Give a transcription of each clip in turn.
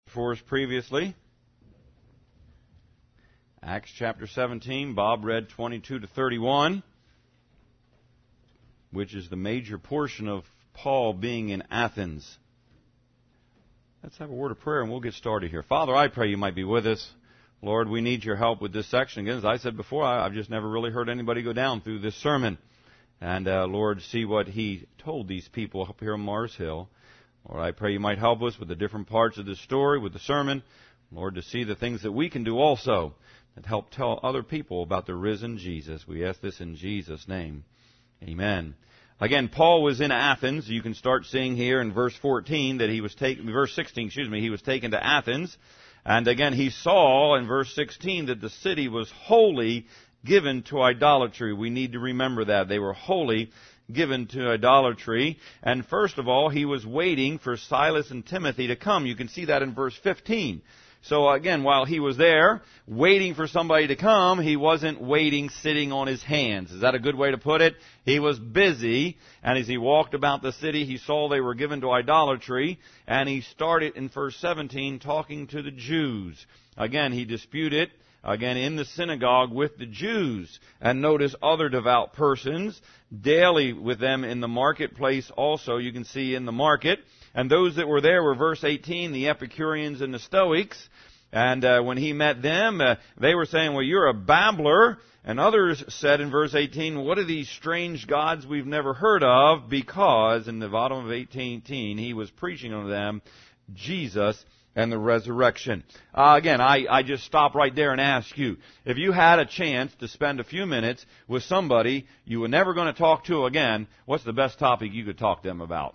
for us previously. Acts chapter 17, Bob read 22 to 31, which is the major portion of Paul being in Athens. Let's have a word of prayer and we'll get started here. Father, I pray you might be with us. Lord, we need your help with this section. Again, as I said before, I've just never really heard anybody go down through this sermon. And, Lord, see what he told these people up here on Mars Hill. Lord, I pray you might help us with the different parts of this story, with the sermon. Lord, to see the things that we can do also that help tell other people about the risen Jesus. We ask this in Jesus' name. Amen. Again, Paul was in Athens. You can start seeing here in verse 14 that he was verse 16, he was taken to Athens. And again, he saw in verse 16 that the city was wholly given to idolatry. We need to remember that. They were wholly given to idolatry. And first of all, he was waiting for Silas and Timothy to come. You can see that in verse 15. So again, while he was there, waiting for somebody to come, he wasn't waiting sitting on his hands. Is that a good way to put it? He was busy, and as he walked about the city, he saw they were given to idolatry, and he started in verse 17 talking to the Jews. Again, he disputed in the synagogue with the Jews. And notice other devout persons daily with them in the marketplace also. You can see in the market. And those that were there were, verse 18, the Epicureans and the Stoics. And when he met them, they were saying, well, you're a babbler. And others said in verse 18, what are these strange gods we've never heard of? Because in the bottom of 18, he was preaching unto them Jesus and the resurrection. Again, I just stop right there and ask you, if you had a chance to spend a few minutes with somebody you were never going to talk to again, what's the best topic you could talk to them about?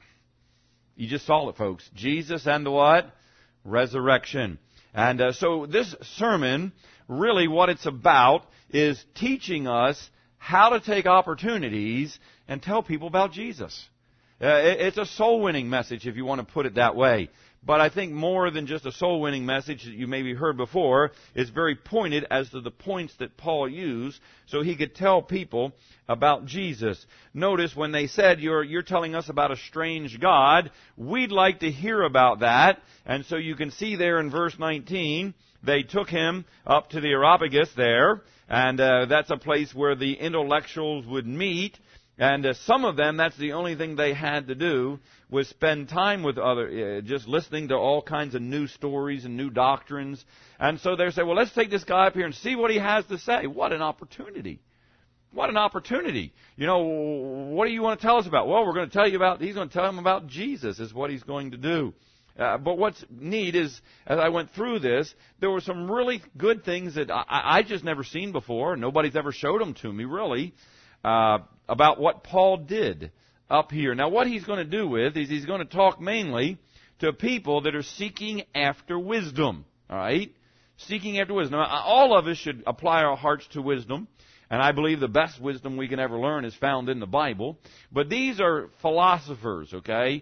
You just saw it, folks. Jesus and the what? Resurrection. And so this sermon, really what it's about is teaching us how to take opportunities and tell people about Jesus. It's a soul-winning message, if you want to put it that way. But I think more than just a soul-winning message that you maybe heard before, it's very pointed as to the points that Paul used so he could tell people about Jesus. Notice when they said, you're telling us about a strange God, we'd like to hear about that. And so you can see there in verse 19, they took him up to the Areopagus there, and that's a place where the intellectuals would meet. And some of them, that's the only thing they had to do was spend time with just listening to all kinds of new stories and new doctrines. And so they say, well, let's take this guy up here and see what he has to say. What an opportunity. What an opportunity. You know, what do you want to tell us about? Well, we're going to tell you about, he's going to tell them about Jesus is what he's going to do. But what's neat is, as I went through this, there were some really good things that I just never seen before. Nobody's ever showed them to me, really. About what Paul did up here. Now, what he's going to do with is he's going to talk mainly to people that are seeking after wisdom. All right? Seeking after wisdom. Now, all of us should apply our hearts to wisdom, and I believe the best wisdom we can ever learn is found in the Bible. But these are philosophers, okay?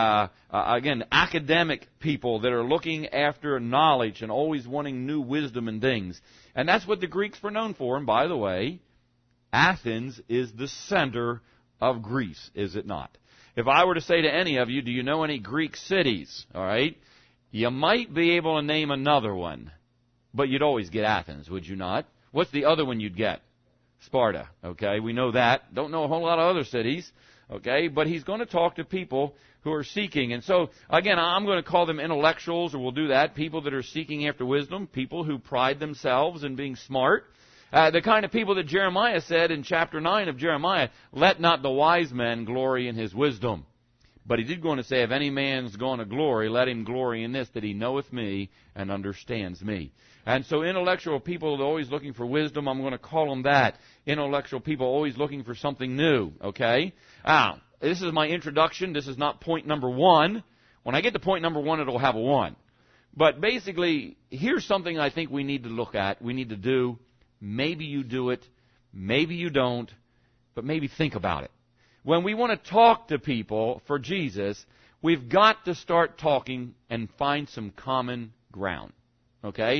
Again, academic people that are looking after knowledge and always wanting new wisdom and things. And that's what the Greeks were known for. And by the way, Athens is the center of Greece, is it not? If I were to say to any of you, do you know any Greek cities? All right? You might be able to name another one, but you'd always get Athens, would you not? What's the other one you'd get? Sparta, okay? We know that. Don't know a whole lot of other cities, okay? But he's going to talk to people who are seeking. And so, again, I'm going to call them intellectuals, or we'll do that, people that are seeking after wisdom, people who pride themselves in being smart. The kind of people that Jeremiah said in chapter 9 of Jeremiah, let not the wise man glory in his wisdom. But he did go on to say, if any man's going to glory, let him glory in this, that he knoweth me and understands me. And so intellectual people are always looking for wisdom. I'm going to call them that. Intellectual people always looking for something new, okay? Now, this is my introduction. This is not point number one. When I get to point number one, it'll have a one. But basically, here's something I think we need to look at, we need to do. Maybe you do it, maybe you don't, but maybe think about it. When we want to talk to people for Jesus, we've got to start talking and find some common ground. Okay?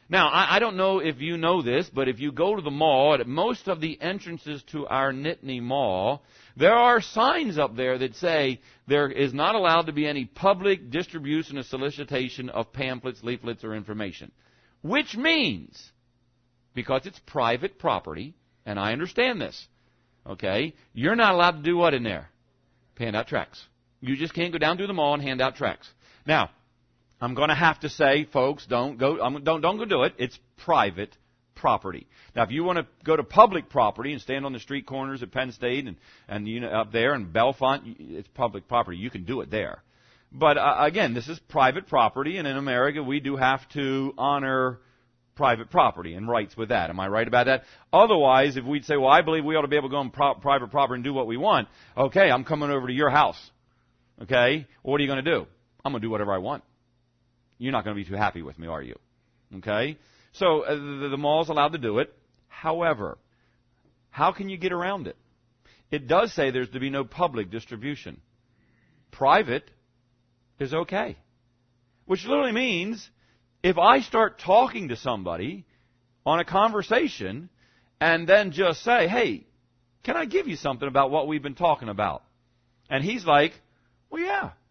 Now, I don't know if you know this, but if you go to the mall, at most of the entrances to our Nittany Mall, there are signs up there that say there is not allowed to be any public distribution or solicitation of pamphlets, leaflets, or information. Which means, because it's private property, and I understand this, okay, you're not allowed to do what in there? Hand out tracts. You just can't go down to the mall and hand out tracts. Now, I'm going to have to say, folks, don't go do it. It's private property. Now, if you want to go to public property and stand on the street corners at Penn State and you know, up there in Bellefonte, it's public property. You can do it there. But again, this is private property, and in America we do have to honor private property and rights with that. Am I right about that? Otherwise, if we'd say, well, I believe we ought to be able to go on private property and do what we want, okay, I'm coming over to your house. Okay? Well, what are you going to do? I'm going to do whatever I want. You're not going to be too happy with me, are you? Okay? So the mall's allowed to do it. However, how can you get around it? It does say there's to be no public distribution. Private is okay. Which literally means if I start talking to somebody on a conversation and then just say, hey, can I give you something about what we've been talking about? And he's like, well,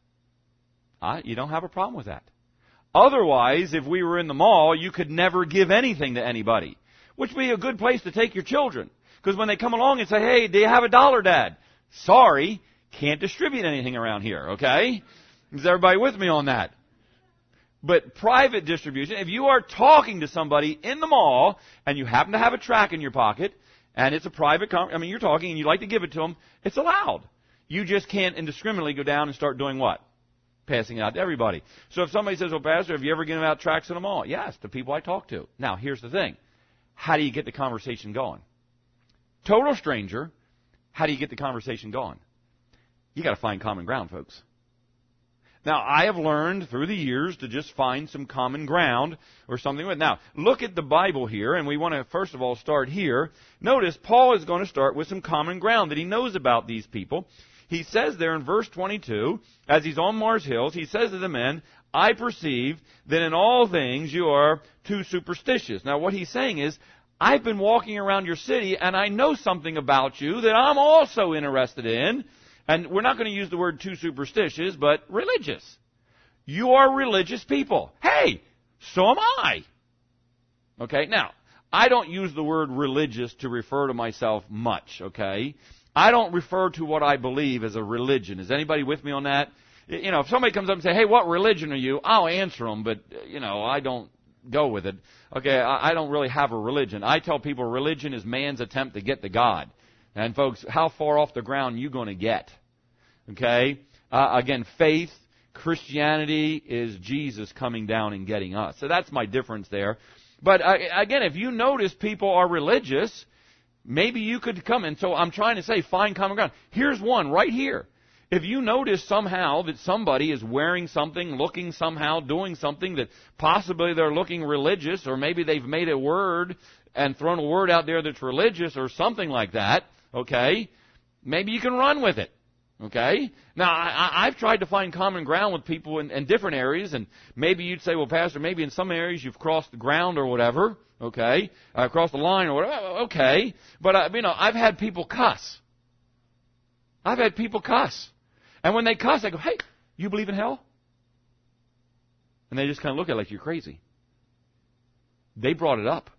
yeah. You don't have a problem with that. Otherwise, if we were in the mall, you could never give anything to anybody, which would be a good place to take your children. Because when they come along and say, hey, do you have $1, Dad? Sorry, can't distribute anything around here, okay? Is everybody with me on that? But private distribution, if you are talking to somebody in the mall and you happen to have a tract in your pocket and it's a private you're talking and you'd like to give it to them, it's allowed. You just can't indiscriminately go down and start doing what? Passing it out to everybody. So if somebody says, well, Pastor, have you ever given out tracts in the mall? Yes, to people I talk to. Now, here's the thing. How do you get the conversation going? Total stranger, how do you get the conversation going? You got to find common ground, folks. Now, I have learned through the years to just find some common ground or something. Now, look at the Bible here, and we want to first of all start here. Notice Paul is going to start with some common ground that he knows about these people. He says there in verse 22, as he's on Mars Hills, he says to the men, I perceive that in all things you are too superstitious. Now, what he's saying is, I've been walking around your city, and I know something about you that I'm also interested in. And we're not going to use the word too superstitious, but religious. You are religious people. Hey, so am I. Okay, now, I don't use the word religious to refer to myself much, okay? I don't refer to what I believe as a religion. Is anybody with me on that? You know, if somebody comes up and says, hey, what religion are you? I'll answer them, but, you know, I don't go with it. Okay, I don't really have a religion. I tell people religion is man's attempt to get to God. And folks, how far off the ground are you going to get? Okay? Again, faith, Christianity is Jesus coming down and getting us. So that's my difference there. But again, if you notice people are religious, maybe you could come. And so I'm trying to say, find common ground. Here's one right here. If you notice somehow that somebody is wearing something, looking somehow, doing something that possibly they're looking religious, or maybe they've made a word and thrown a word out there that's religious or something like that, okay, maybe you can run with it. Okay? Now, I've tried to find common ground with people in different areas, and maybe you'd say, well, Pastor, maybe in some areas you've crossed the ground or whatever, okay, crossed the line or whatever, okay, but, you know, I've had people cuss. I've had people cuss. And when they cuss, I go, hey, you believe in hell? And they just kind of look at it like you're crazy. They brought it up.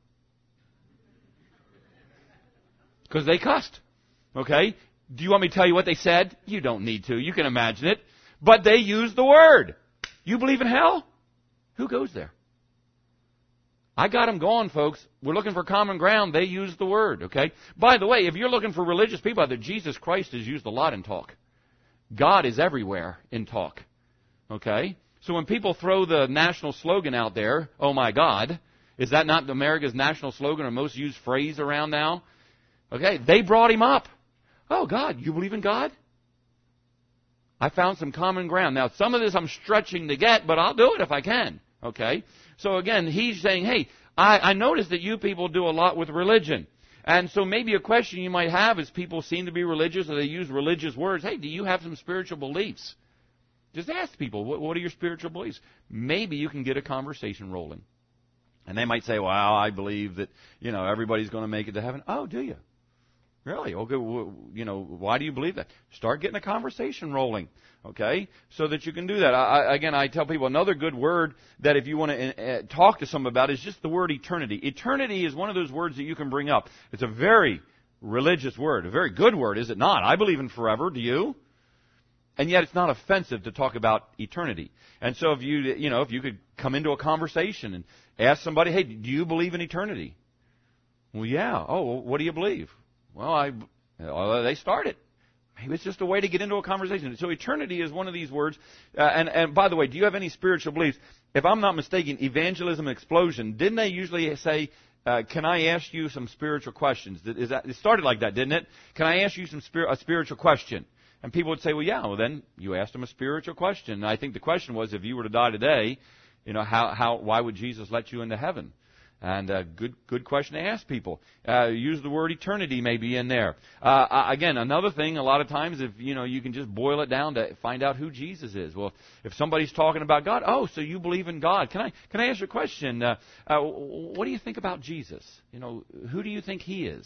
Because they cussed. Okay? Do you want me to tell you what they said? You don't need to. You can imagine it. But they used the word. You believe in hell? Who goes there? I got them going, folks. We're looking for common ground. They used the word, okay? By the way, if you're looking for religious people, either Jesus Christ is used a lot in talk. God is everywhere in talk, okay? So when people throw the national slogan out there, oh my God, is that not America's national slogan or most used phrase around now? Okay, they brought him up. Oh, God, you believe in God? I found some common ground. Now, some of this I'm stretching to get, but I'll do it if I can. Okay? So again, he's saying, hey, I noticed that you people do a lot with religion. And so maybe a question you might have is people seem to be religious or they use religious words. Hey, do you have some spiritual beliefs? Just ask people, what are your spiritual beliefs? Maybe you can get a conversation rolling. And they might say, well, I believe that, everybody's going to make it to heaven. Oh, do you? Really? Okay, why do you believe that? Start getting a conversation rolling, okay, so that you can do that. I tell people another good word that if you want to talk to someone about is just the word eternity. Eternity is one of those words that you can bring up. It's a very religious word, a very good word, is it not? I believe in forever. Do you? And yet it's not offensive to talk about eternity. And so if you could come into a conversation and ask somebody, hey, do you believe in eternity? Well, yeah. Oh, well, what do you believe? Well, they started. Maybe it's just a way to get into a conversation. So eternity is one of these words. And by the way, do you have any spiritual beliefs? If I'm not mistaken, Evangelism Explosion, didn't they usually say, can I ask you some spiritual questions? It started like that, didn't it? Can I ask you a spiritual question? And people would say, well, yeah. Well, then you asked them a spiritual question. And I think the question was, if you were to die today, why would Jesus let you into heaven? And good question to ask people. Use the word eternity maybe in there. Again, another thing, a lot of times, if you can just boil it down to find out who Jesus is. Well, if somebody's talking about God, oh, so you believe in God? Can I ask you a question? What do you think about Jesus? Who do you think He is?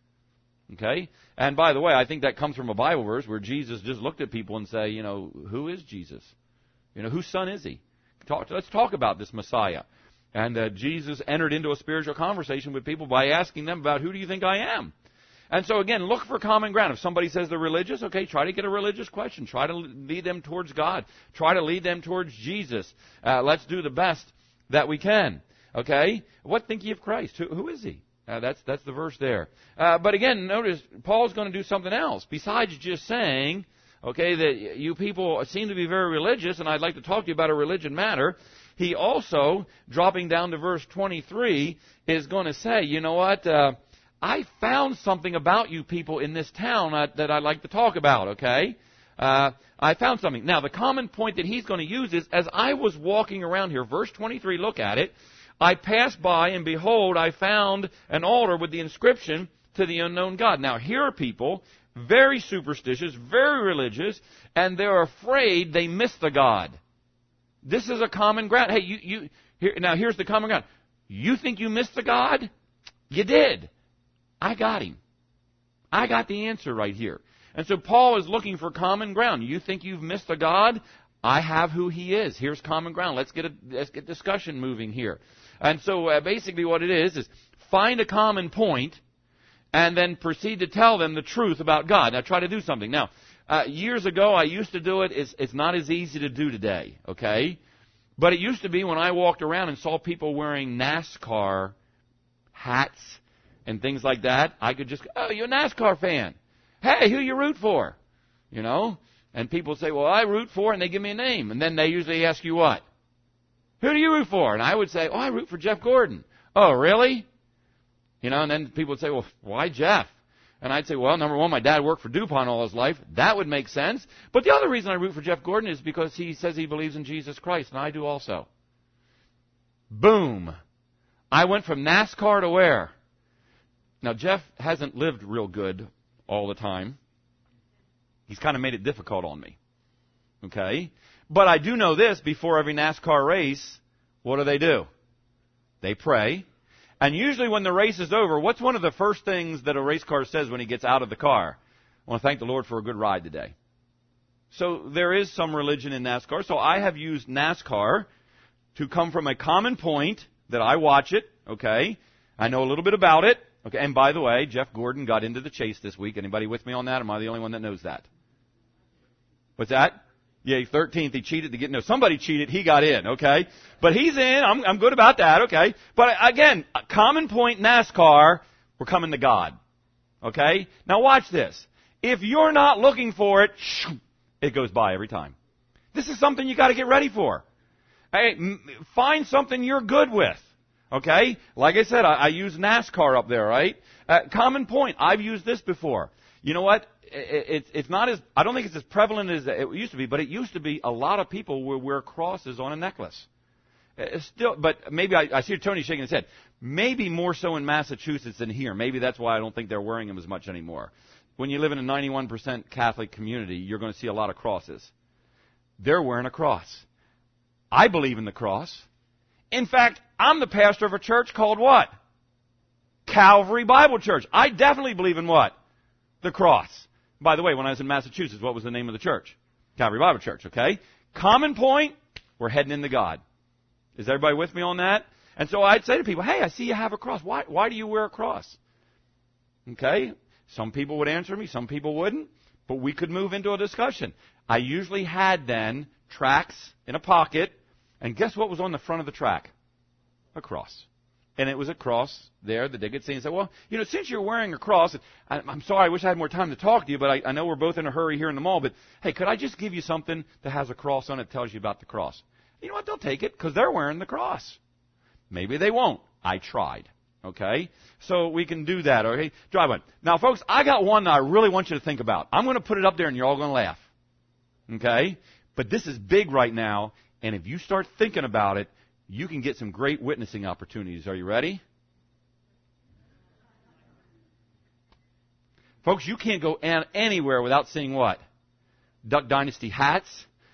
Okay? And by the way, I think that comes from a Bible verse where Jesus just looked at people and say, who is Jesus? Whose son is He? Let's talk about this Messiah. And Jesus entered into a spiritual conversation with people by asking them about, who do you think I am? And so again, look for common ground. If somebody says they're religious, okay, try to get a religious question. Try to lead them towards God. Try to lead them towards Jesus. Let's do the best that we can. Okay? What think ye of Christ? Who is He? That's the verse there. But again, notice Paul's going to do something else. Besides just saying, okay, that you people seem to be very religious, and I'd like to talk to you about a religion matter. He also, dropping down to verse 23, is going to say, you know what, I found something about you people in this town that I'd like to talk about, okay? I found something. Now, the common point that he's going to use is, as I was walking around here, verse 23, look at it, I passed by, and behold, I found an altar with the inscription, to the unknown God. Now, here are people, very superstitious, very religious, and they're afraid they miss the God. This is a common ground. Hey, here's the common ground. You think you missed the God? You did. I got Him. I got the answer right here. And so Paul is looking for common ground. You think you've missed the God? I have who He is. Here's common ground. Let's get discussion moving here. And so basically what it is find a common point and then proceed to tell them the truth about God. Now try to do something. Now, years ago, I used to do it. It's not as easy to do today, okay? But it used to be when I walked around and saw people wearing NASCAR hats and things like that, I could just, oh, you're a NASCAR fan. Hey, who you root for? And people say, well, I root for, and they give me a name. And then they usually ask you what? Who do you root for? And I would say, oh, I root for Jeff Gordon. Oh, really? And then people would say, well, why Jeff? And I'd say, well, number one, my dad worked for DuPont all his life. That would make sense. But the other reason I root for Jeff Gordon is because he says he believes in Jesus Christ, and I do also. Boom. I went from NASCAR to where? Now, Jeff hasn't lived real good all the time. He's kind of made it difficult on me. Okay? But I do know this, before every NASCAR race, what do? They pray. And usually when the race is over, what's one of the first things that a race car says when he gets out of the car? I want to thank the Lord for a good ride today. So there is some religion in NASCAR. So I have used NASCAR to come from a common point that I watch it, okay? I know a little bit about it. Okay, and by the way, Jeff Gordon got into the chase this week. Anybody with me on that? Am I the only one that knows that? What's that? Yeah, 13th, he cheated to get, no, somebody cheated, he got in, okay? But he's in, I'm good about that, okay? But again, a common point NASCAR, we're coming to God, okay? Now watch this. If you're not looking for it, it goes by every time. This is something you got to get ready for. Hey, find something you're good with, okay? Like I said, I use NASCAR up there, right? Common point, I've used this before. You know what? It's not as, I don't think it's as prevalent as it used to be, but it used to be a lot of people would wear crosses on a necklace. It's still, but maybe I see Tony shaking his head. Maybe more so in Massachusetts than here. Maybe that's why I don't think they're wearing them as much anymore. When you live in a 91% Catholic community, you're going to see a lot of crosses. They're wearing a cross. I believe in the cross. In fact, I'm the pastor of a church called what? Calvary Bible Church. I definitely believe in what? The cross. By the way, when I was in Massachusetts, what was the name of the church? Calvary Bible Church, okay? Common point, we're heading into God. Is everybody with me on that? And so I'd say to people, hey, I see you have a cross. Why do you wear a cross? Okay? Some people would answer me, some people wouldn't. But we could move into a discussion. I usually had then tracts in a pocket. And guess what was on the front of the track? A cross. And it was a cross there that they could see and say, well, since you're wearing a cross, I'm sorry, I wish I had more time to talk to you, but I know we're both in a hurry here in the mall, but hey, could I just give you something that has a cross on it that tells you about the cross? You know what? They'll take it because they're wearing the cross. Maybe they won't. I tried. Okay? So we can do that. Okay? Drive one. Now, folks, I got one that I really want you to think about. I'm going to put it up there and you're all going to laugh. Okay? But this is big right now, and if you start thinking about it, you can get some great witnessing opportunities. Are you ready? Folks, you can't go anywhere without seeing what? Duck Dynasty hats,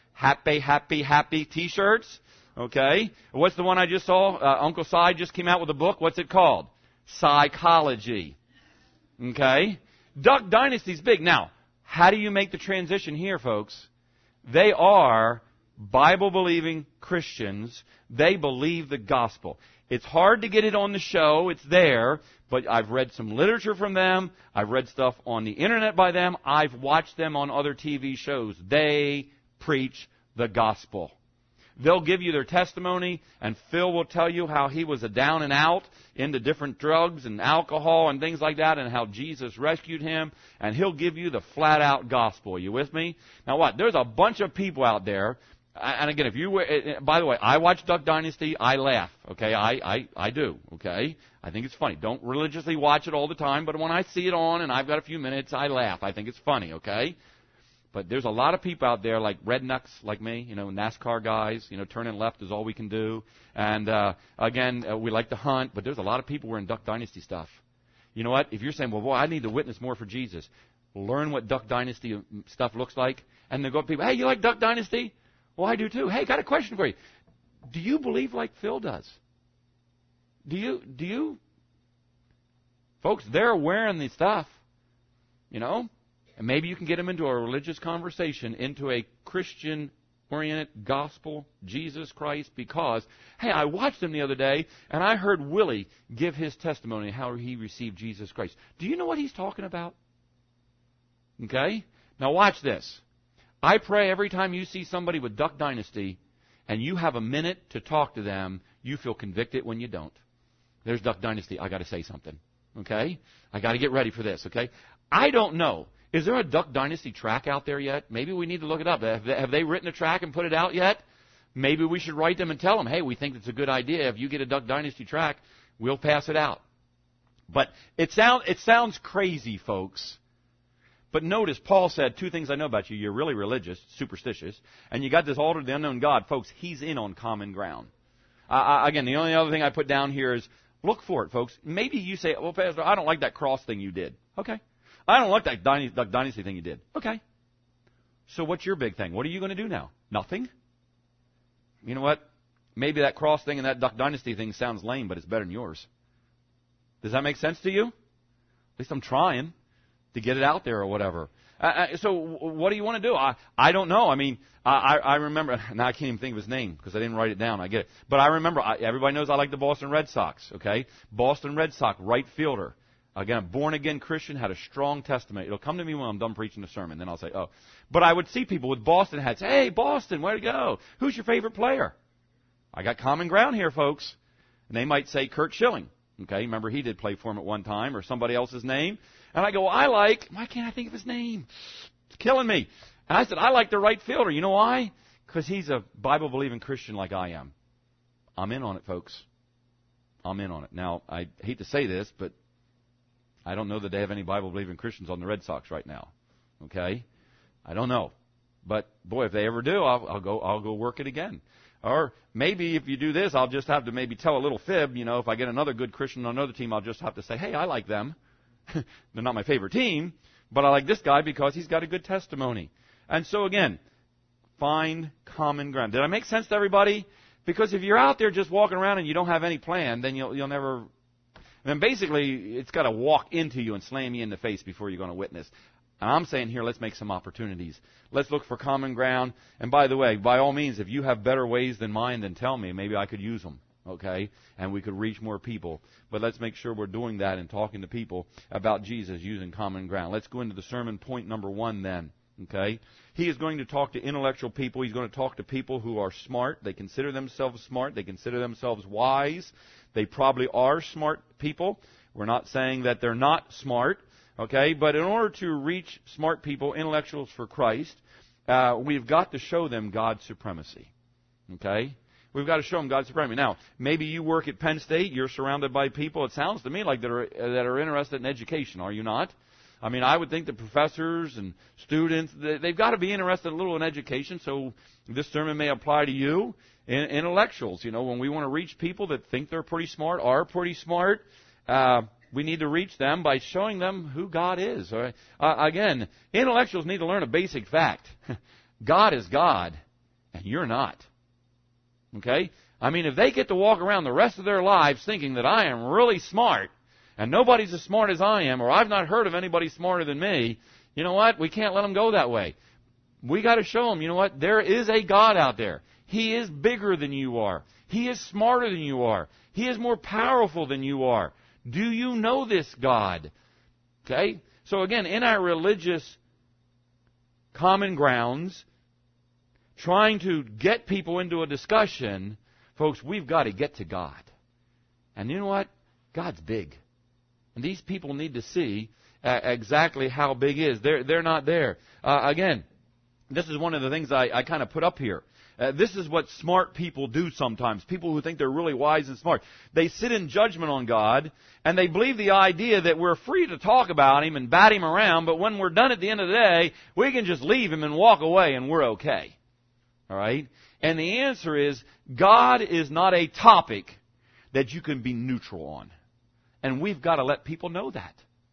happy T-shirts. Okay? What's the one I just saw? Uncle Si just came out with a book. What's it called? Psychology. Okay? Duck Dynasty's big. Now, how do you make the transition here, folks? They are Bible-believing Christians. They believe the gospel. It's hard to get it on the show. It's there. But I've read some literature from them. I've read stuff on the internet by them. I've watched them on other TV shows. They preach the gospel. They'll give you their testimony, and Phil will tell you how he was a down and out into different drugs and alcohol and things like that, and how Jesus rescued him, and he'll give you the flat-out gospel. Are you with me? Now what? There's a bunch of people out there, and again, by the way, I watch Duck Dynasty, I laugh, okay? I do, okay? I think it's funny. Don't religiously watch it all the time, but when I see it on and I've got a few minutes, I laugh. I think it's funny, okay? But there's a lot of people out there like rednecks like me, NASCAR guys, turning left is all we can do. And again, we like to hunt, but there's a lot of people wearing Duck Dynasty stuff. You know what? If you're saying, well, boy, I need to witness more for Jesus, learn what Duck Dynasty stuff looks like. And then go up to people, hey, you like Duck Dynasty? Well, I do too. Hey, got a question for you. Do you believe like Phil does? Do you? Folks, they're wearing the stuff, And maybe you can get them into a religious conversation, into a Christian-oriented gospel, Jesus Christ, because, hey, I watched him the other day, and I heard Willie give his testimony how he received Jesus Christ. Do you know what he's talking about? Okay? Now watch this. I pray every time you see somebody with Duck Dynasty, and you have a minute to talk to them, you feel convicted when you don't. There's Duck Dynasty. I got to say something. Okay? I got to get ready for this. Okay? I don't know. Is there a Duck Dynasty track out there yet? Maybe we need to look it up. Have they written a track and put it out yet? Maybe we should write them and tell them, hey, we think it's a good idea. If you get a Duck Dynasty track, we'll pass it out. But it sounds crazy, folks. But notice, Paul said, two things I know about you. You're really religious, superstitious, and you got this altar to the unknown God. Folks, he's in on common ground. Again, the only other thing I put down here is look for it, folks. Maybe you say, well, Pastor, I don't like that cross thing you did. Okay. I don't like that Duck Dynasty thing you did. Okay. So what's your big thing? What are you going to do now? Nothing? You know what? Maybe that cross thing and that Duck Dynasty thing sounds lame, but it's better than yours. Does that make sense to you? At least I'm trying to get it out there or whatever. So what do you want to do? I don't know. I mean, I remember, now I can't even think of his name because I didn't write it down. I get it. But I remember, everybody knows I like the Boston Red Sox, okay? Boston Red Sox, right fielder. Again, a born-again Christian, had a strong testimony. It'll come to me when I'm done preaching the sermon. Then I'll say, oh. But I would see people with Boston hats. Hey, Boston, where'd you go? Who's your favorite player? I got common ground here, folks. And they might say Curt Schilling. Okay, remember he did play for him at one time, or somebody else's name. And I go, why can't I think of his name? It's killing me. And I said, I like the right fielder. You know why? Because he's a Bible-believing Christian like I am. I'm in on it, folks. I'm in on it. Now, I hate to say this, but I don't know that they have any Bible-believing Christians on the Red Sox right now. Okay? I don't know. But, boy, if they ever do, I'll go work it again. Or maybe if you do this, I'll just have to maybe tell a little fib. If I get another good Christian on another team, I'll just have to say, hey, I like them. They're not my favorite team, but I like this guy because he's got a good testimony. And so, again, find common ground. Did I make sense to everybody? Because if you're out there just walking around and you don't have any plan, then you'll never... Then basically, it's got to walk into you and slam you in the face before you're going to witness. And I'm saying here, let's make some opportunities. Let's look for common ground. And by the way, by all means, if you have better ways than mine, then tell me. Maybe I could use them, okay? And we could reach more people. But let's make sure we're doing that and talking to people about Jesus using common ground. Let's go into the sermon point number 1 then, okay? He is going to talk to intellectual people. He's going to talk to people who are smart. They consider themselves smart. They consider themselves wise. They probably are smart people. We're not saying that they're not smart. Okay, but in order to reach smart people, intellectuals for Christ, we've got to show them God's supremacy. Okay? We've got to show them God's supremacy. Now, maybe you work at Penn State, you're surrounded by people, it sounds to me like that are interested in education, are you not? I mean, I would think that professors and students, they've got to be interested a little in education, so this sermon may apply to you. Intellectuals, when we want to reach people that think they're pretty smart, are pretty smart, we need to reach them by showing them who God is. Again, intellectuals need to learn a basic fact. God is God, and you're not. Okay? I mean, if they get to walk around the rest of their lives thinking that I am really smart, and nobody's as smart as I am, or I've not heard of anybody smarter than me, you know what? We can't let them go that way. We got to show them, you know what? There is a God out there. He is bigger than you are. He is smarter than you are. He is more powerful than you are. Do you know this God? Okay? So again, in our religious common grounds, trying to get people into a discussion, folks, we've got to get to God. And you know what? God's big. And these people need to see exactly how big He is. They're not there. Again, this is one of the things I kind of put up here. This is what smart people do sometimes. People who think they're really wise and smart. They sit in judgment on God, and they believe the idea that we're free to talk about Him and bat Him around, but when we're done at the end of the day, we can just leave Him and walk away and we're okay. All right? And the answer is, God is not a topic that you can be neutral on. And we've got to let people know that.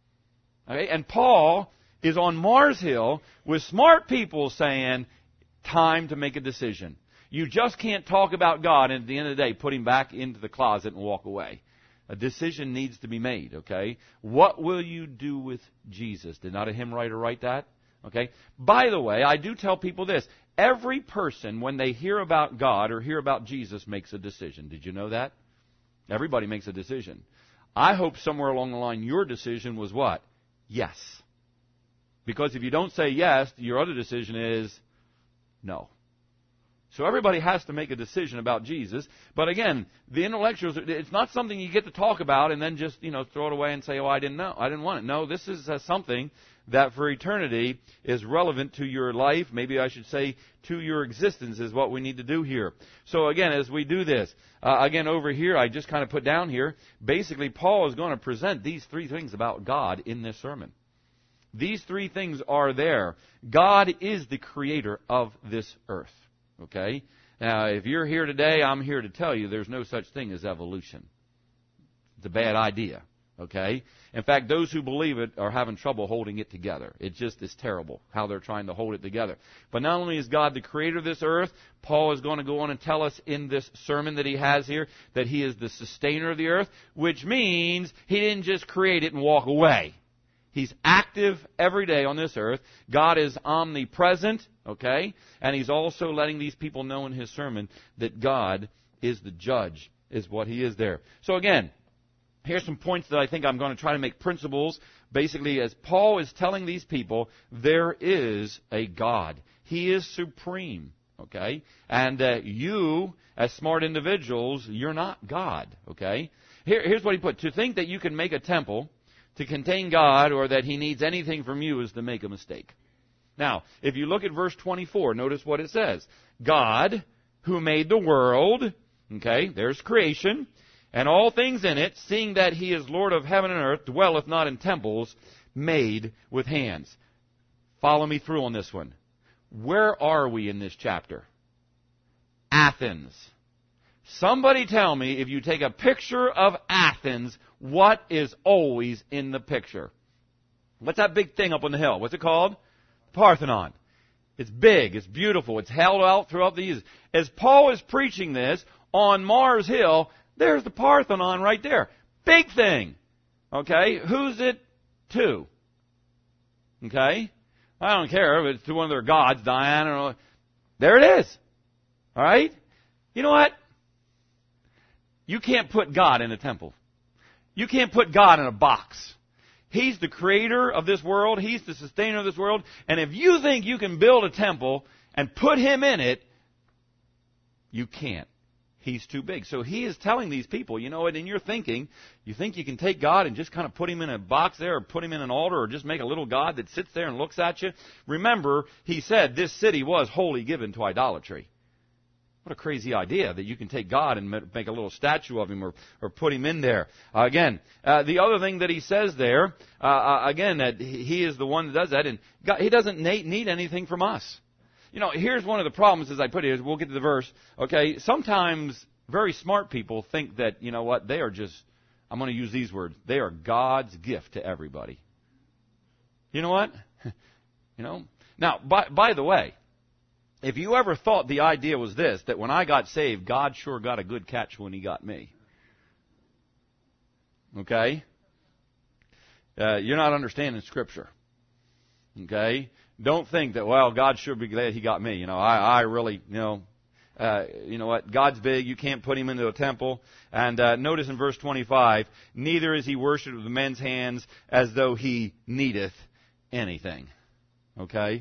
Okay? And Paul is on Mars Hill with smart people saying, time to make a decision. You just can't talk about God and at the end of the day put Him back into the closet and walk away. A decision needs to be made, okay? What will you do with Jesus? Did not a hymn writer write that? Okay? By the way, I do tell people this. Every person, when they hear about God or hear about Jesus, makes a decision. Did you know that? Everybody makes a decision. I hope somewhere along the line your decision was what? Yes. Because if you don't say yes, your other decision is no. So everybody has to make a decision about Jesus. But again, the intellectuals, it's not something you get to talk about and then just, throw it away and say, oh, I didn't know. I didn't want it. No, this is something that for eternity is relevant to your life. Maybe I should say to your existence is what we need to do here. So again, as we do this, again over here, I just kind of put down here, basically Paul is going to present these 3 things about God in this sermon. These 3 things are there. God is the creator of this earth. Okay? Now, if you're here today, I'm here to tell you there's no such thing as evolution. It's a bad idea. Okay? In fact, those who believe it are having trouble holding it together. It just is terrible how they're trying to hold it together. But not only is God the creator of this earth, Paul is going to go on and tell us in this sermon that he has here that He is the sustainer of the earth, which means He didn't just create it and walk away. He's active every day on this earth. God is omnipresent, okay? And He's also letting these people know in His sermon that God is the judge, is what He is there. So again, here's some points that I think I'm going to try to make principles. Basically, as Paul is telling these people, there is a God. He is supreme, okay? And you, as smart individuals, you're not God, okay? Here's what he put. To think that you can make a temple to contain God or that He needs anything from you is to make a mistake. Now, if you look at verse 24, notice what it says. God, who made the world, okay, there's creation, and all things in it, seeing that He is Lord of heaven and earth, dwelleth not in temples made with hands. Follow me through on this one. Where are we in this chapter? Athens. Somebody tell me, if you take a picture of Athens, what is always in the picture? What's that big thing up on the hill? What's it called? Parthenon. It's big, it's beautiful, it's held out throughout the years. As Paul is preaching this, on Mars Hill, there's the Parthenon right there. Big thing. Okay? Who's it to? Okay? I don't care if it's to one of their gods, Diana or... There it is. All right? You know what? You can't put God in a temple. You can't put God in a box. He's the creator of this world. He's the sustainer of this world. And if you think you can build a temple and put Him in it, you can't. He's too big. So He is telling these people, you know what, in your thinking, you think you can take God and just kind of put Him in a box there or put Him in an altar or just make a little God that sits there and looks at you? Remember, He said this city was wholly given to idolatry. What a crazy idea that you can take God and make a little statue of Him or put Him in there. Again, the other thing that He says there, again, that He is the one that does that, and God, He doesn't need anything from us. You know, here's one of the problems as I put it, we'll get to the verse, okay, sometimes very smart people think that, you know what, they are just, I'm going to use these words, they are God's gift to everybody. You know what? You know? Now, by the way, if you ever thought the idea was this, that when I got saved, God sure got a good catch when He got me. Okay? You're not understanding Scripture. Okay? Don't think that, well, God sure be glad He got me. You know, I really, you know what? God's big. You can't put Him into a temple. And notice in verse 25, neither is He worshipped with men's hands as though He needeth anything. Okay?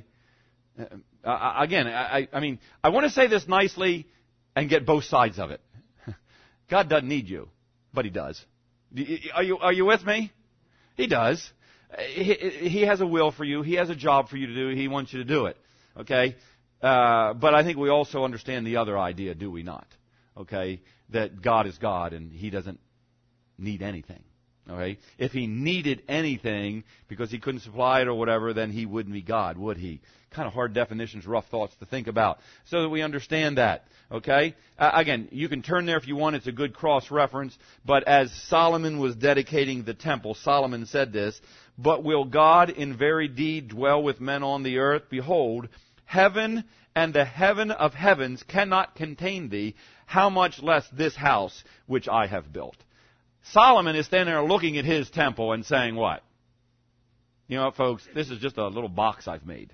Again, I mean, I want to say this nicely and get both sides of it. God doesn't need you, but He does. Are you with me? He does. He has a will for you. He has a job for you to do. He wants you to do it. Okay? But I think we also understand the other idea, do we not? Okay? That God is God and He doesn't need anything. Okay? If He needed anything because He couldn't supply it or whatever, then He wouldn't be God, would He? Kind of hard definitions, rough thoughts to think about, so that we understand that. Okay? Again, you can turn there if you want. It's a good cross-reference. But as Solomon was dedicating the temple, Solomon said this, "But will God in very deed dwell with men on the earth? Behold, heaven and the heaven of heavens cannot contain thee. How much less this house which I have built?" Solomon is standing there looking at his temple and saying what? You know what, folks? This is just a little box I've made.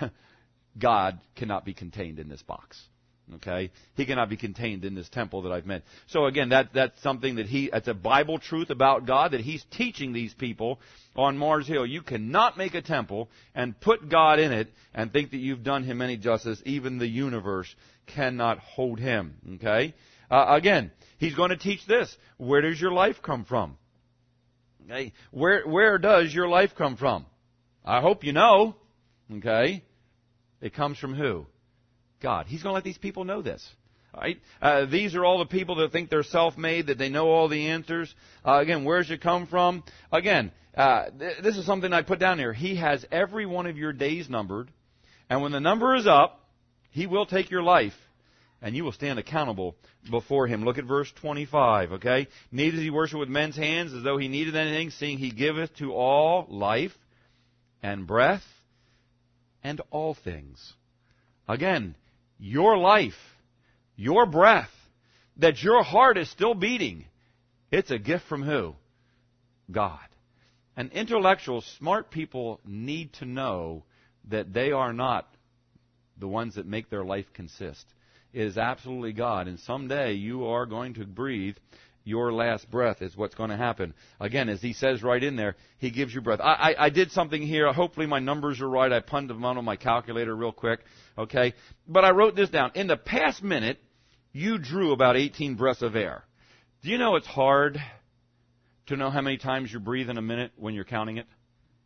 God cannot be contained in this box. Okay? He cannot be contained in this temple that I've made. So again, that's something that that's a Bible truth about God that He's teaching these people on Mars Hill. You cannot make a temple and put God in it and think that you've done Him any justice. Even the universe cannot hold Him. Okay? Again, He's going to teach this. Where does your life come from? Okay? Where does your life come from? I hope you know. Okay? It comes from who? God. He's going to let these people know this. All right? These are all the people that think they're self-made, that they know all the answers. Again, where does it come from? Again, this is something I put down here. He has every one of your days numbered. And when the number is up, He will take your life. And you will stand accountable before Him. Look at verse 25, okay? Neither does He worship with men's hands as though He needed anything, seeing He giveth to all life and breath and all things. Again, your life, your breath, that your heart is still beating, it's a gift from who? God. And intellectual, smart people need to know that they are not the ones that make their life consist. It is absolutely God. And someday you are going to breathe your last breath is what's going to happen. Again, as He says right in there, He gives you breath. I did something here. Hopefully my numbers are right. I punted them on my calculator real quick. Okay? But I wrote this down. In the past minute, you drew about 18 breaths of air. Do you know it's hard to know how many times you breathe in a minute when you're counting it?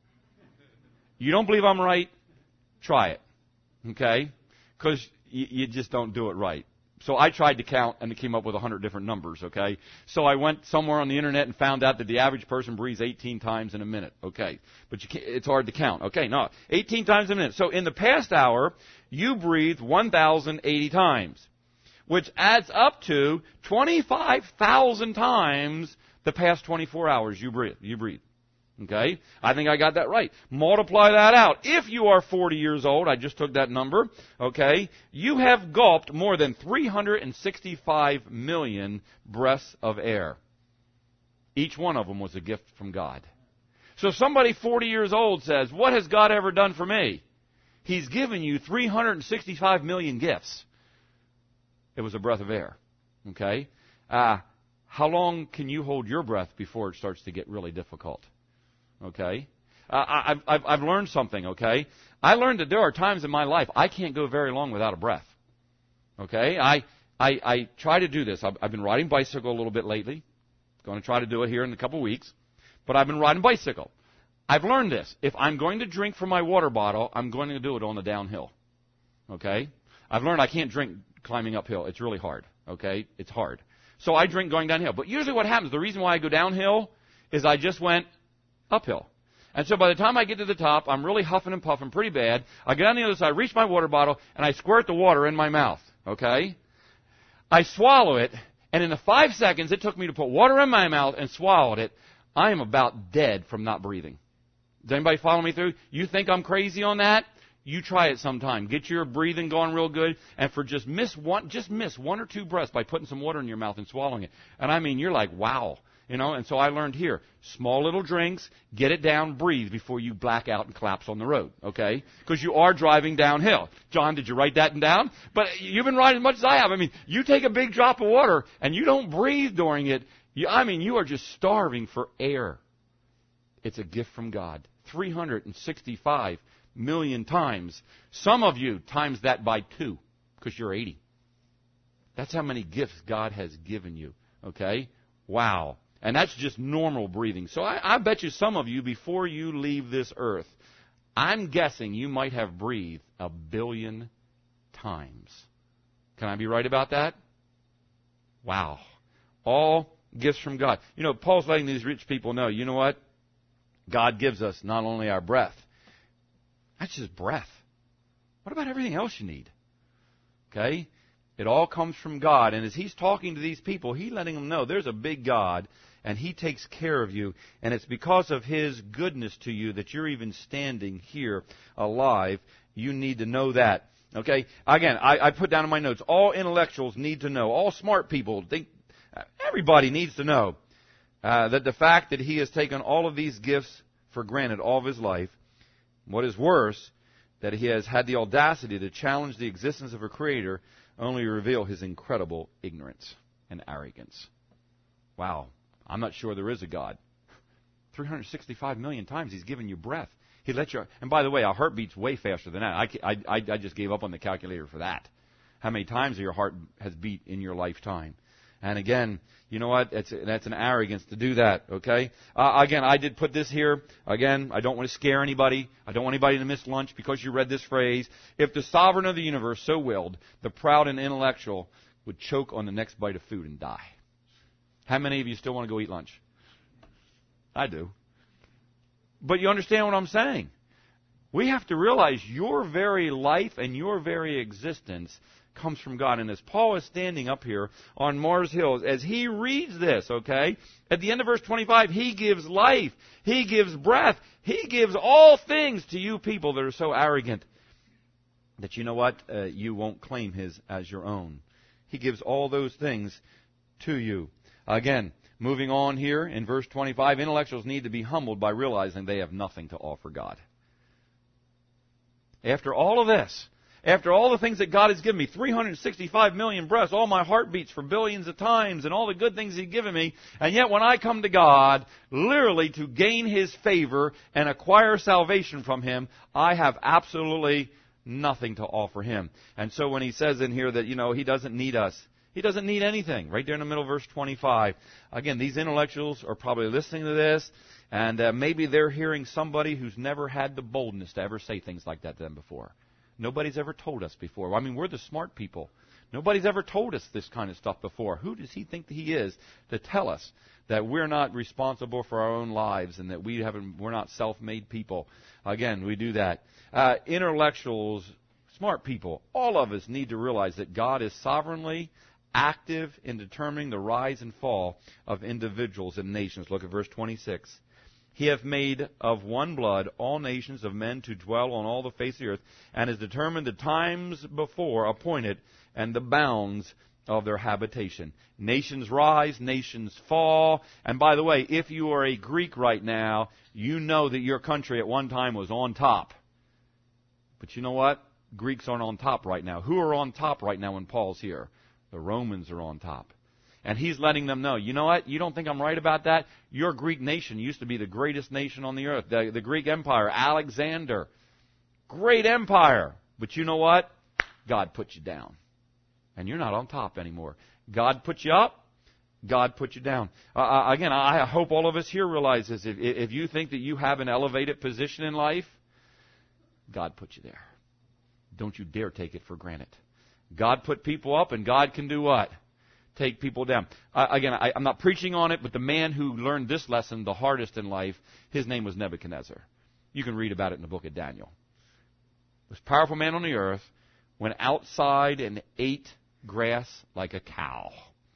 You don't believe I'm right? Try it. Okay? Because you just don't do it right. So I tried to count and it came up with 100 different numbers, okay? So I went somewhere on the internet and found out that the average person breathes 18 times in a minute, okay? But it's hard to count. Okay, no, 18 times a minute. So in the past hour, you breathed 1,080 times, which adds up to 25,000 times the past 24 hours you breathe. Okay? I think I got that right. Multiply that out. If you are 40 years old, I just took that number, okay, you have gulped more than 365 million breaths of air. Each one of them was a gift from God. So somebody 40 years old says, what has God ever done for me? He's given you 365 million gifts. It was a breath of air. Okay? How long can you hold your breath before it starts to get really difficult? Okay? I've learned something, okay? I learned that there are times in my life I can't go very long without a breath. Okay? I try to do this. I've been riding bicycle a little bit lately. Going to try to do it here in a couple weeks. But I've been riding bicycle. I've learned this. If I'm going to drink from my water bottle, I'm going to do it on the downhill. Okay? I've learned I can't drink climbing uphill. It's really hard. Okay? It's hard. So I drink going downhill. But usually what happens, the reason why I go downhill is I just went uphill. And so by the time I get to the top, I'm really huffing and puffing pretty bad. I get on the other side, reach my water bottle, and I squirt the water in my mouth. Okay? I swallow it, and in the 5 seconds it took me to put water in my mouth and swallowed it, I am about dead from not breathing. Does anybody follow me through? You think I'm crazy on that? You try it sometime. Get your breathing going real good, and for just miss one or two breaths by putting some water in your mouth and swallowing it. And I mean, you're like, wow. You know, and so I learned here, small little drinks, get it down, breathe before you black out and collapse on the road, okay? Because you are driving downhill. John, did you write that down? But you've been riding as much as I have. I mean, you take a big drop of water and you don't breathe during it. You are just starving for air. It's a gift from God. 365 million times. Some of you times that by 2 because you're 80. That's how many gifts God has given you, okay? Wow. And that's just normal breathing. So I bet you some of you, before you leave this earth, I'm guessing you might have breathed 1 billion times. Can I be right about that? Wow. All gifts from God. You know, Paul's letting these rich people know, you know what? God gives us not only our breath. That's just breath. What about everything else you need? Okay? It all comes from God. And as he's talking to these people, he's letting them know there's a big God, and he takes care of you. And it's because of his goodness to you that you're even standing here alive. You need to know that. Okay? Again, I put down in my notes, all intellectuals need to know, all smart people, everybody needs to know that the fact that he has taken all of these gifts for granted all of his life, what is worse, that he has had the audacity to challenge the existence of a creator, only reveal his incredible ignorance and arrogance. Wow. I'm not sure there is a God. 365 million times he's given you breath. He let you, and by the way, our heart beats way faster than that. I just gave up on the calculator for that. How many times your heart has beat in your lifetime? And again, you know what? That's an arrogance to do that, okay? Again, I did put this here. Again, I don't want to scare anybody. I don't want anybody to miss lunch because you read this phrase. If the sovereign of the universe so willed, the proud and intellectual would choke on the next bite of food and die. How many of you still want to go eat lunch? I do. But you understand what I'm saying? We have to realize your very life and your very existence comes from God. And as Paul is standing up here on Mars Hill, as he reads this, okay, at the end of verse 25, he gives life, he gives breath, he gives all things to you people that are so arrogant that you know what, you won't claim his as your own. He gives all those things to you. Again, moving on here in verse 25, intellectuals need to be humbled by realizing they have nothing to offer God. After all of this, after all the things that God has given me, 365 million breaths, all my heartbeats for billions of times, and all the good things He's given me, and yet when I come to God, literally to gain His favor and acquire salvation from Him, I have absolutely nothing to offer Him. And so when He says in here that, you know, He doesn't need us, He doesn't need anything, right there in the middle of verse 25. Again, these intellectuals are probably listening to this, and maybe they're hearing somebody who's never had the boldness to ever say things like that to them before. Nobody's ever told us before. I mean, we're the smart people. Nobody's ever told us this kind of stuff before. Who does he think that he is to tell us that we're not responsible for our own lives and that we're not self-made people? Again, we do that. Intellectuals, smart people, all of us need to realize that God is sovereignly active in determining the rise and fall of individuals and nations. Look at verse 26. He hath made of one blood all nations of men to dwell on all the face of the earth, and has determined the times before appointed and the bounds of their habitation. Nations rise, nations fall. And by the way, if you are a Greek right now, you know that your country at one time was on top. But you know what? Greeks aren't on top right now. Who are on top right now when Paul's here? The Romans are on top. And he's letting them know, you know what? You don't think I'm right about that? Your Greek nation used to be the greatest nation on the earth. The Greek Empire, Alexander. Great empire. But you know what? God put you down. And you're not on top anymore. God put you up. God put you down. Again, I hope all of us here realize this. If you think that you have an elevated position in life, God put you there. Don't you dare take it for granted. God put people up, and God can do what? Take people down. Again, I'm not preaching on it, but the man who learned this lesson the hardest in life, his name was Nebuchadnezzar. You can read about it in the book of Daniel. This powerful man on the earth went outside and ate grass like a cow.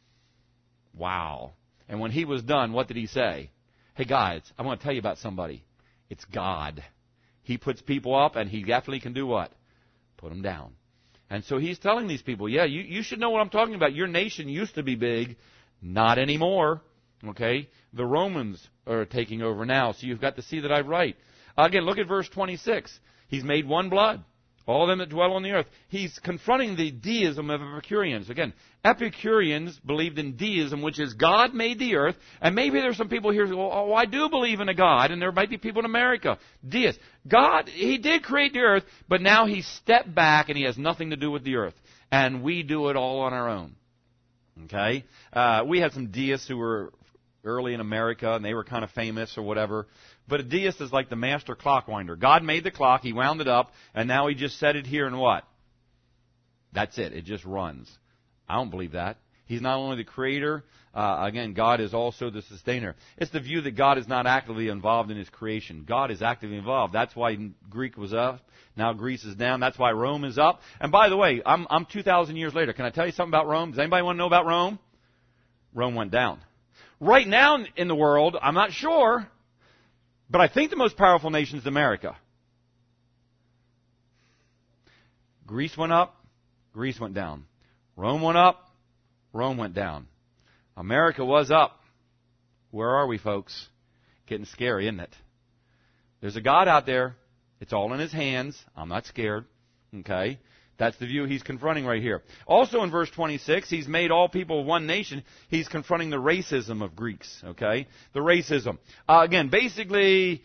Wow. And when he was done, what did he say? Hey guys, I want to tell you about somebody. It's God. He puts people up, and he definitely can do what? Put them down. And so he's telling these people, yeah, you should know what I'm talking about. Your nation used to be big. Not anymore. Okay? The Romans are taking over now, so you've got to see that I'm right. Again, look at verse 26. He's made one blood, all of them that dwell on the earth. He's confronting the deism of Epicureans. Again, Epicureans believed in deism, which is God made the earth. And maybe there's some people here who go, oh, I do believe in a God. And there might be people in America, deists. God, He did create the earth, but now He stepped back and He has nothing to do with the earth. And we do it all on our own. Okay? We had some deists who were early in America, and they were kind of famous or whatever. But a deist is like the master clockwinder. God made the clock, He wound it up, and now He just set it here and what? That's it. It just runs. I don't believe that. He's not only the creator, again, God is also the sustainer. It's the view that God is not actively involved in His creation. God is actively involved. That's why Greek was up. Now Greece is down. That's why Rome is up. And by the way, I'm 2,000 years later. Can I tell you something about Rome? Does anybody want to know about Rome? Rome went down. Right now in the world, I'm not sure, but I think the most powerful nation is America. Greece went up. Greece went down. Rome went up. Rome went down. America was up. Where are we, folks? Getting scary, isn't it? There's a God out there. It's all in His hands. I'm not scared. Okay? That's the view He's confronting right here. Also in verse 26, He's made all people one nation. He's confronting the racism of Greeks. Okay? The racism. Again, basically,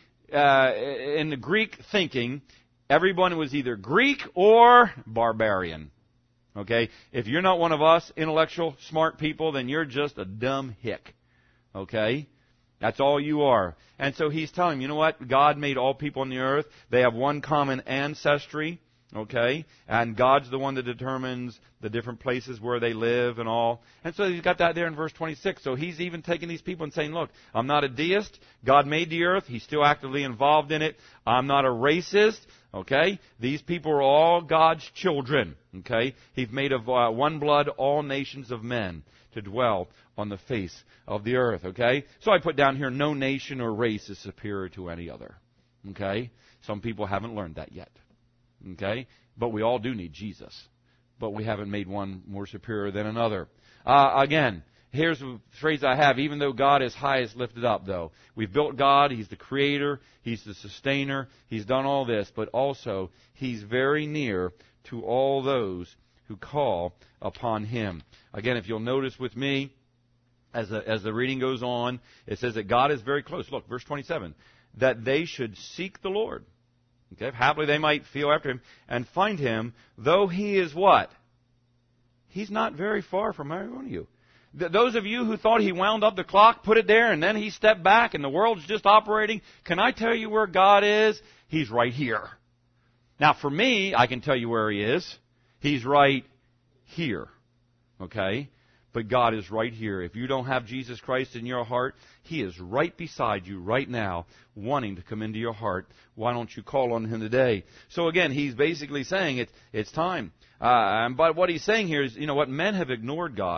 in the Greek thinking, everyone was either Greek or barbarian. Okay? If you're not one of us intellectual, smart people, then you're just a dumb hick. Okay? That's all you are. And so He's telling them, you know what? God made all people on the earth. They have one common ancestry. Okay? And God's the one that determines the different places where they live and all. And so He's got that there in verse 26. So He's even taking these people and saying, look, I'm not a deist. God made the earth. He's still actively involved in it. I'm not a racist. Okay? These people are all God's children. Okay? He's made of one blood all nations of men to dwell on the face of the earth. Okay? So I put down here, no nation or race is superior to any other. Okay? Some people haven't learned that yet. Okay? But we all do need Jesus. But we haven't made one more superior than another. Again, here's the phrase I have. Even though God is highest lifted up, though. We've built God. He's the creator. He's the sustainer. He's done all this. But also, He's very near to all those who call upon Him. Again, if you'll notice with me, as the reading goes on, it says that God is very close. Look, verse 27. That they should seek the Lord. Okay, happily they might feel after Him and find Him, though He is what? He's not very far from every one of you. Those of you who thought He wound up the clock, put it there, and then He stepped back and the world's just operating, can I tell you where God is? He's right here. Now for me, I can tell you where He is. He's right here. Okay? But God is right here. If you don't have Jesus Christ in your heart, He is right beside you right now, wanting to come into your heart. Why don't you call on Him today? So again, He's basically saying it's time. But what He's saying here is, you know what, men have ignored God.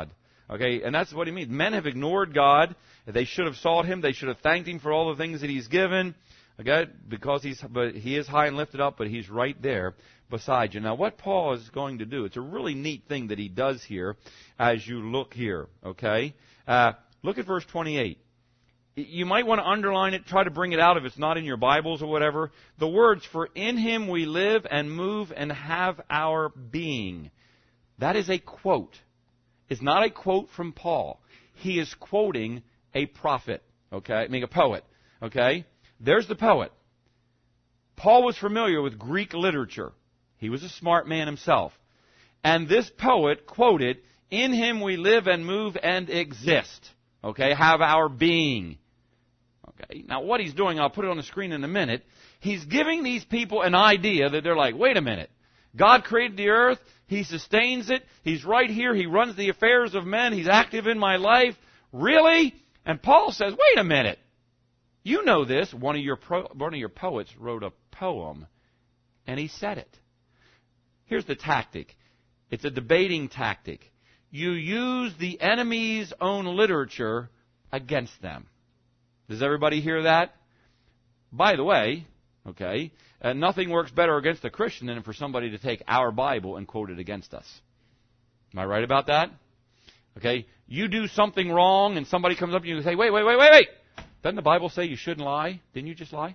Okay, and that's what he means. Men have ignored God. They should have sought Him. They should have thanked Him for all the things that He's given. Okay, because He is high and lifted up, but He's right there beside you. Now, what Paul is going to do, it's a really neat thing that he does here as you look here. Okay, look at verse 28. You might want to underline it, try to bring it out if it's not in your Bibles or whatever. The words, "For in Him we live and move and have our being." That is a quote. It's not a quote from Paul. He is quoting a prophet, okay? I mean, a poet, okay? There's the poet. Paul was familiar with Greek literature. He was a smart man himself. And this poet quoted, "In Him we live and move and exist." Okay, have our being. Okay, now what he's doing, I'll put it on the screen in a minute. He's giving these people an idea that they're like, wait a minute. God created the earth. He sustains it. He's right here. He runs the affairs of men. He's active in my life. Really? And Paul says, wait a minute. You know this. One of your poets wrote a poem, and he said it. Here's the tactic. It's a debating tactic. You use the enemy's own literature against them. Does everybody hear that? By the way, okay, nothing works better against a Christian than for somebody to take our Bible and quote it against us. Am I right about that? Okay, you do something wrong and somebody comes up to you and say, wait. Doesn't the Bible say you shouldn't lie? Didn't you just lie?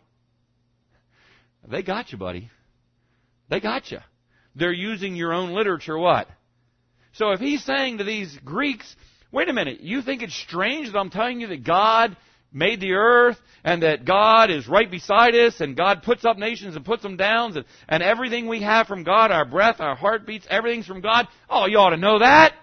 They got you, buddy. They got you. They're using your own literature what? So if he's saying to these Greeks, wait a minute, you think it's strange that I'm telling you that God made the earth and that God is right beside us and God puts up nations and puts them down and everything we have from God, our breath, our heartbeats, everything's from God? Oh, you ought to know that.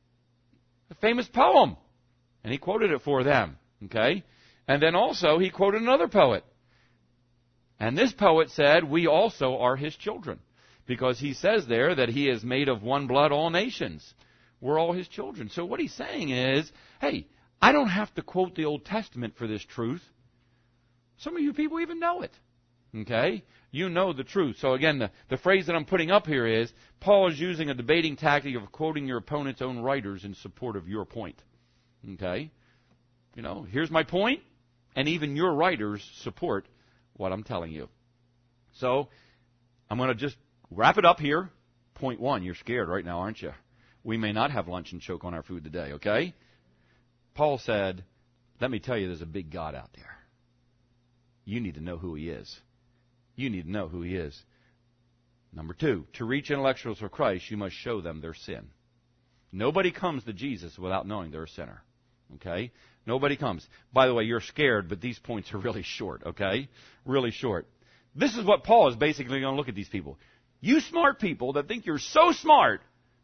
A famous poem. And he quoted it for them. Okay? And then also he quoted another poet. And this poet said, we also are His children. Because he says there that He is made of one blood all nations. We're all His children. So what he's saying is, hey, I don't have to quote the Old Testament for this truth. Some of you people even know it. Okay? You know the truth. So again, the phrase that I'm putting up here is, Paul is using a debating tactic of quoting your opponent's own writers in support of your point. Okay? You know, here's my point, and even your writers support what I'm telling you. So, I'm going to just wrap it up here. Point one, you're scared right now, aren't you? We may not have lunch and choke on our food today, okay? Paul said, let me tell you, there's a big God out there. You need to know who He is. You need to know who He is. Number two, to reach intellectuals for Christ, you must show them their sin. Nobody comes to Jesus without knowing they're a sinner. Okay? Nobody comes. By the way, you're scared, but these points are really short, okay? Really short. This is what Paul is basically going to look at these people. You smart people that think you're so smart,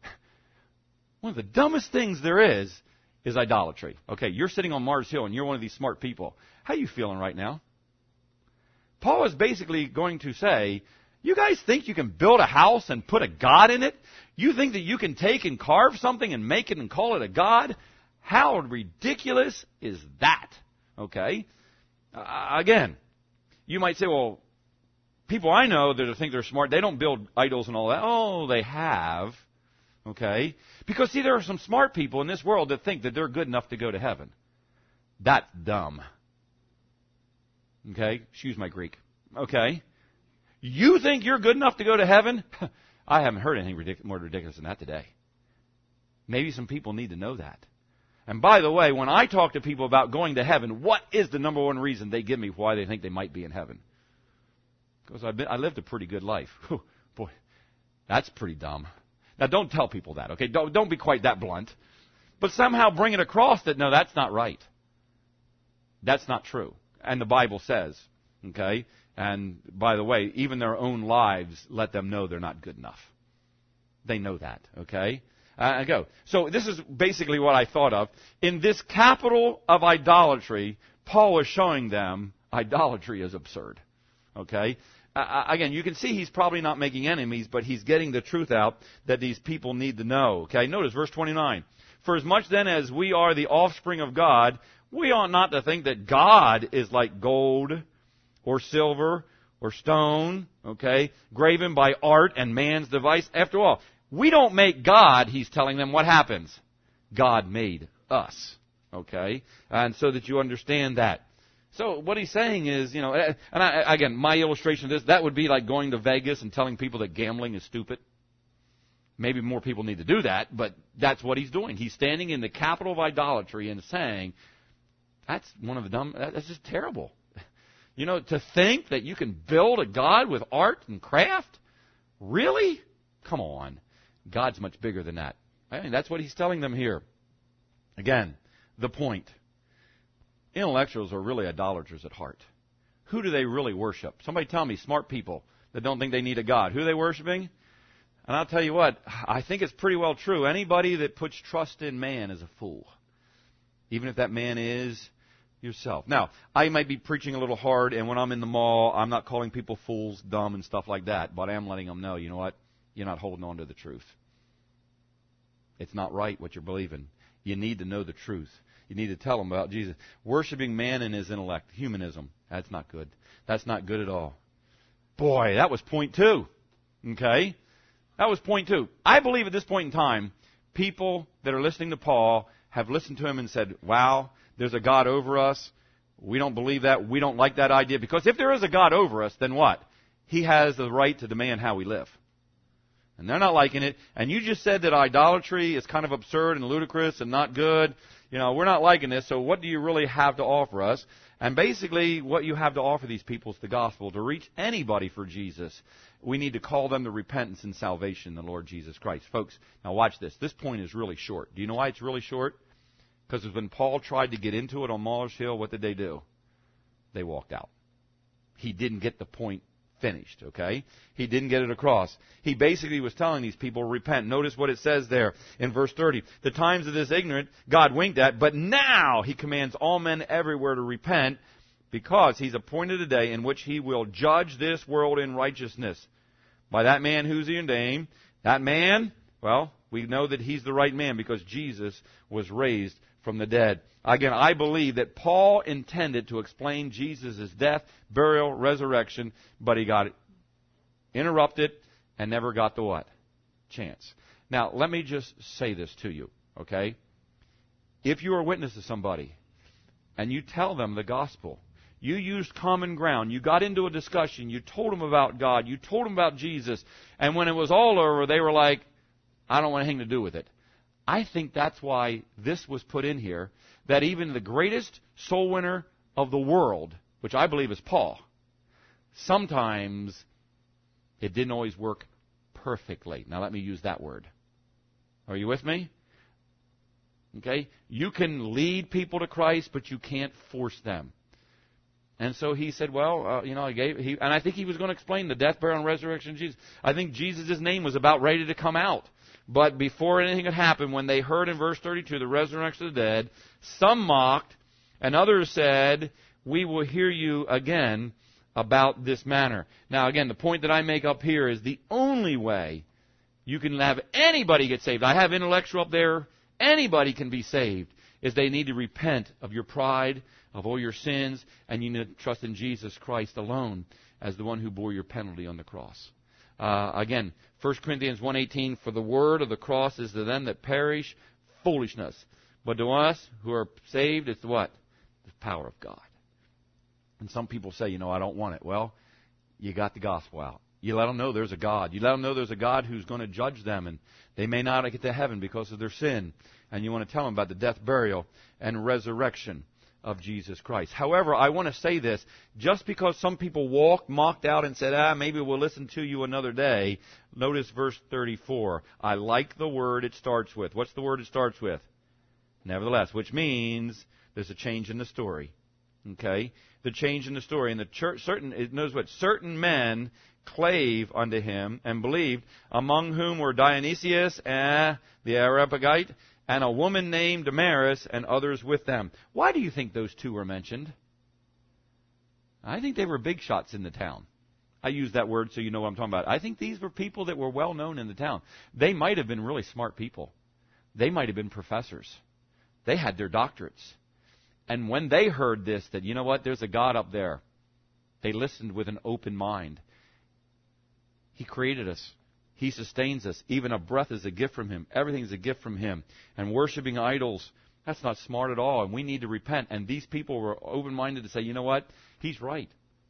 one of the dumbest things there is idolatry. Okay, you're sitting on Mars Hill and you're one of these smart people. How are you feeling right now? Paul is basically going to say, you guys think you can build a house and put a God in it? You think that you can take and carve something and make it and call it a God? How ridiculous is that? Okay? Again, you might say, well, people I know that think they're smart, they don't build idols and all that. Oh, they have. Okay? Because, see, there are some smart people in this world that think that they're good enough to go to heaven. That's dumb. Okay? Excuse my Greek. Okay? You think you're good enough to go to heaven? I haven't heard anything more ridiculous than that today. Maybe some people need to know that. And by the way, when I talk to people about going to heaven, what is the number one reason they give me why they think they might be in heaven? Because I lived a pretty good life. Whew, boy, that's pretty dumb. Now, don't tell people that, okay? Don't be quite that blunt. But somehow bring it across that, no, that's not right. That's not true. And the Bible says, okay? And by the way, even their own lives let them know they're not good enough. They know that, okay? Go. So this is basically what I thought of. In this capital of idolatry, Paul is showing them idolatry is absurd, okay? Again, you can see he's probably not making enemies, but he's getting the truth out that these people need to know. Okay, notice verse 29. For as much then as we are the offspring of God, we ought not to think that God is like gold or silver or stone, okay, graven by art and man's device. After all, we don't make God, he's telling them, what happens? God made us. Okay? And so that you understand that. So what he's saying is, you know, and again, my illustration of this, that would be like going to Vegas and telling people that gambling is stupid. Maybe more people need to do that, but that's what he's doing. He's standing in the capital of idolatry and saying, that's just terrible. You know, to think that you can build a God with art and craft? Really? Come on. God's much bigger than that. I mean, that's what he's telling them here. Again, the point. Intellectuals are really idolaters at heart. Who do they really worship? Somebody tell me, smart people that don't think they need a God. Who are they worshiping? And I'll tell you what, I think it's pretty well true. Anybody that puts trust in man is a fool. Even if that man is yourself. Now, I might be preaching a little hard, and when I'm in the mall, I'm not calling people fools, dumb, and stuff like that. But I am letting them know, you know what? You're not holding on to the truth. It's not right what you're believing. You need to know the truth. You need to tell them about Jesus. Worshipping man and his intellect, humanism, that's not good. That's not good at all. Boy, that was point 2. Okay? That was point 2. I believe at this point in time, people that are listening to Paul have listened to him and said, wow, there's a God over us. We don't believe that. We don't like that idea. Because if there is a God over us, then what? He has the right to demand how we live. And they're not liking it. And you just said that idolatry is kind of absurd and ludicrous and not good. You know, we're not liking this, so what do you really have to offer us? And basically, what you have to offer these people is the gospel. To reach anybody for Jesus, we need to call them to repentance and salvation in the Lord Jesus Christ. Folks, now watch this. This point is really short. Do you know why it's really short? Because when Paul tried to get into it on Mars Hill, what did they do? They walked out. He didn't get the point finished, okay? He didn't get it across. He basically was telling these people, repent. Notice what it says there in verse 30. The times of this ignorant God winked at, but now he commands all men everywhere to repent, because he's appointed a day in which he will judge this world in righteousness. By that man who's he ordained? That man, well, we know that he's the right man because Jesus was raised from the dead. Again, I believe that Paul intended to explain Jesus' death, burial, resurrection, but he got interrupted and never got the what? Chance. Now, let me just say this to you, okay? If you are a witness to somebody and you tell them the gospel, you used common ground, you got into a discussion, you told them about God, you told them about Jesus, and when it was all over, they were like, I don't want anything to do with it. I think that's why this was put in here, that even the greatest soul winner of the world, which I believe is Paul, sometimes it didn't always work perfectly. Now let me use that word. Are you with me? Okay? You can lead people to Christ, but you can't force them. And so he said, well, and I think he was going to explain the death, burial, and resurrection of Jesus. I think Jesus' name was about ready to come out. But before anything had happened, when they heard in verse 32 the resurrection of the dead, some mocked, and others said, we will hear you again about this matter. Now, again, the point that I make up here is the only way you can have anybody get saved. I have intellectual up there. Anybody can be saved. Is they need to repent of your pride, of all your sins, and you need to trust in Jesus Christ alone as the one who bore your penalty on the cross. Again, 1 Corinthians 1:18, for the word of the cross is to them that perish foolishness. But to us who are saved, it's what? The power of God. And some people say, I don't want it. Well, you got the gospel out. You let them know there's a God. You let them know there's a God who's going to judge them, and they may not get to heaven because of their sin. And you want to tell them about the death, burial, and resurrection of Jesus Christ. However, I want to say this. Just because some people mocked out and said, maybe we'll listen to you another day, notice verse 34. I like the word it starts with. What's the word it starts with? Nevertheless, which means there's a change in the story. Okay? The change in the story. And certain men clave unto him and believed, among whom were Dionysius the Areopagite, and a woman named Damaris, and others with them. Why do you think those two were mentioned? I think they were big shots in the town. I use that word so you know what I'm talking about. I think these were people that were well known in the town. They might have been really smart people. They might have been professors. They had their doctorates. And when they heard this, that, there's a God up there, they listened with an open mind. He created us. He sustains us. Even a breath is a gift from Him. Everything is a gift from Him. And worshiping idols, that's not smart at all. And we need to repent. And these people were open-minded to say, you know what? He's right.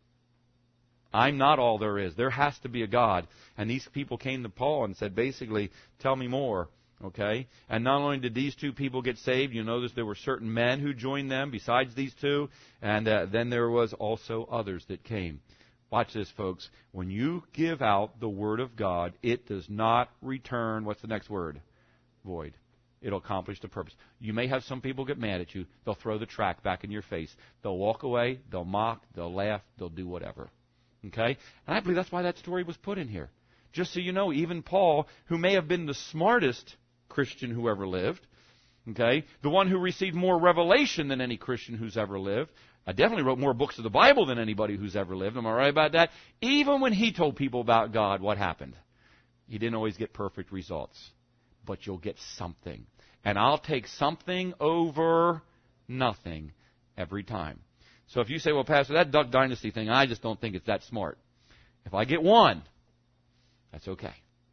I'm not all there is. There has to be a God. And these people came to Paul and said, basically, tell me more. Okay? And not only did these two people get saved, you notice there were certain men who joined them besides these two. And then there was also others that came. Watch this, folks. When you give out the Word of God, it does not return, what's the next word? Void. It'll accomplish the purpose. You may have some people get mad at you. They'll throw the tract back in your face. They'll walk away. They'll mock. They'll laugh. They'll do whatever. Okay? And I believe that's why that story was put in here. Just so you know, even Paul, who may have been the smartest Christian who ever lived, okay, the one who received more revelation than any Christian who's ever lived, I definitely wrote more books of the Bible than anybody who's ever lived. Am I right about that? Even when he told people about God, what happened? He didn't always get perfect results. But you'll get something. And I'll take something over nothing every time. So if you say, well, Pastor, that Duck Dynasty thing, I just don't think it's that smart. If I get one, that's okay.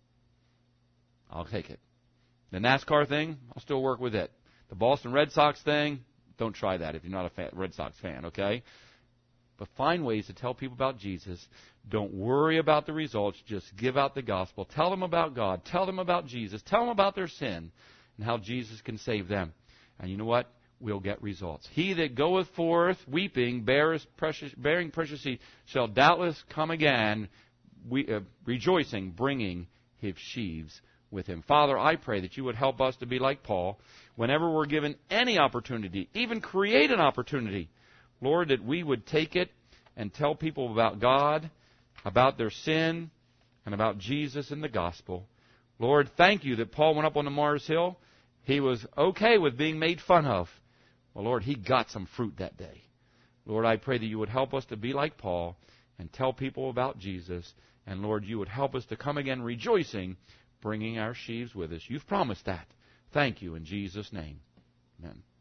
I'll take it. The NASCAR thing, I'll still work with it. The Boston Red Sox thing, don't try that if you're not a Red Sox fan, okay? But find ways to tell people about Jesus. Don't worry about the results. Just give out the gospel. Tell them about God. Tell them about Jesus. Tell them about their sin and how Jesus can save them. And you know what? We'll get results. He that goeth forth weeping, bearing precious seed, shall doubtless come again, rejoicing, bringing his sheaves with him. Father, I pray that you would help us to be like Paul. Whenever we're given any opportunity, even create an opportunity, Lord, that we would take it and tell people about God, about their sin, and about Jesus and the gospel. Lord, thank you that Paul went up on the Mars Hill. He was okay with being made fun of. Well, Lord, he got some fruit that day. Lord, I pray that you would help us to be like Paul and tell people about Jesus. And, Lord, you would help us to come again rejoicing, bringing our sheaves with us. You've promised that. Thank you in Jesus' name. Amen.